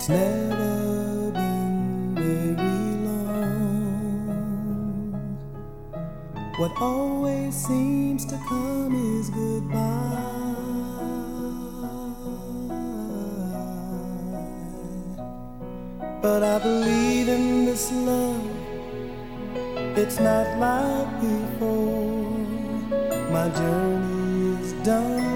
It's never been very long. What always seems to come is goodbye. But I believe in this love. It's not like before. My journey is done.